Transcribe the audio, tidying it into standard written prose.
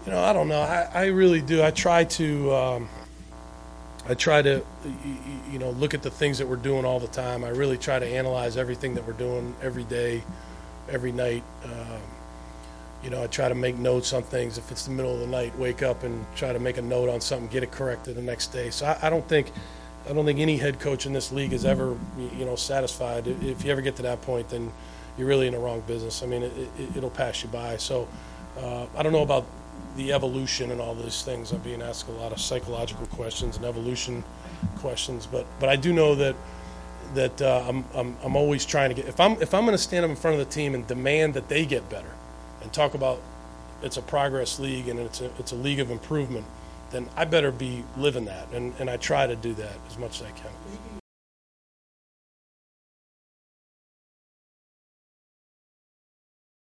I don't know. I really do. I try to, look at the things that we're doing all the time. I really try to analyze everything that we're doing every day, every night. I try to make notes on things. If it's the middle of the night, wake up and try to make a note on something, get it corrected the next day. So I don't think any head coach in this league is ever, satisfied. If you ever get to that point, then you're really in the wrong business. I mean, it'll pass you by. So I don't know about the evolution and all these things. I'm being asked a lot of psychological questions and evolution questions, but I do know that I'm always trying to get. If I'm going to stand up in front of the team and demand that they get better, and talk about it's a progress league and it's a league of improvement, then I better be living that, and I try to do that as much as I can. Speaking